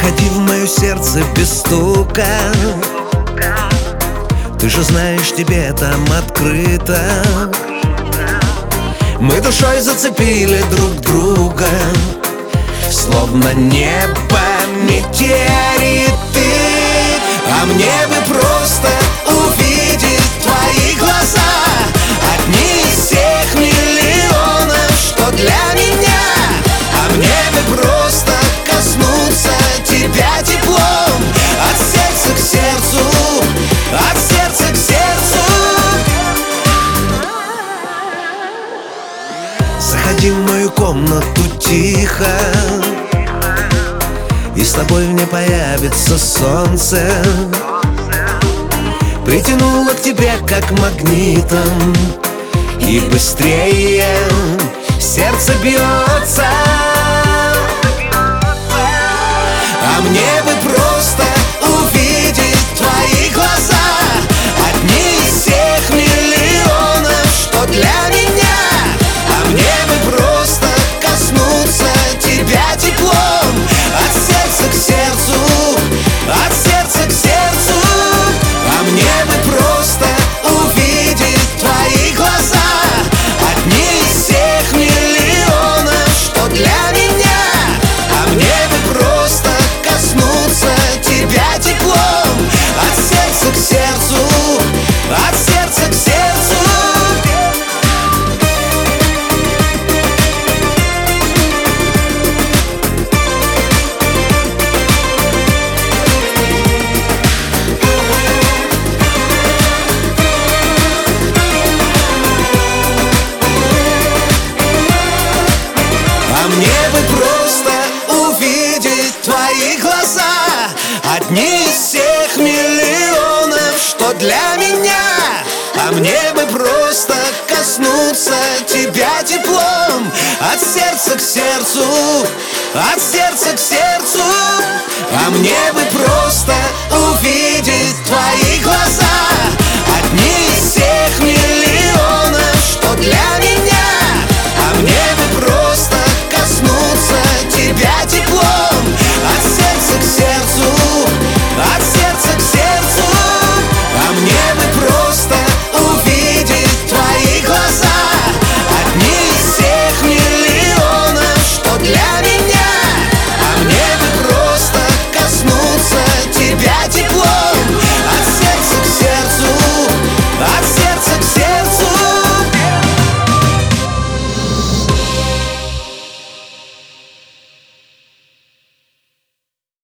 Заходи в мое сердце без стука. Ты же знаешь, тебе там открыто. Мы душой зацепили друг друга, словно небо метеориты. А мне бы просто увидеть твои глаза, одни из всех миллионов, что для меня. А мне бы просто коснуться тебя теплом, от сердца к сердцу, от сердца к сердцу. Заходи в мою комнату тихо, и с тобой в ней появится солнце. Притянуло к тебе как магнитом, и быстрее сердце бьется. А мне бы просто увидеть твои глаза, одни из всех миллионов, что для меня. А мне бы просто коснуться тебя теплом, от сердца к сердцу, от сердца к сердцу. А мне бы просто увидеть твои глаза, одни из всех миллионов, что для меня. А мне бы просто коснуться тебя теплом, от сердца к сердцу, от сердца к сердцу. А мне бы просто увидеть твои глаза, одни из всех миллионов, что для меня. А мне бы просто коснуться тебя теплом, от сердца к сердцу, от сердца к сердцу. А мне бы просто